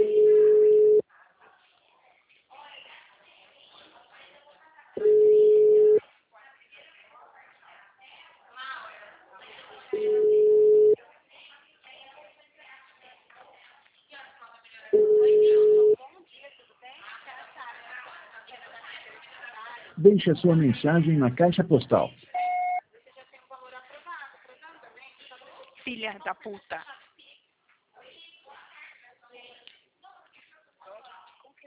Deixe a sua mensagem na caixa postal. Filha da puta.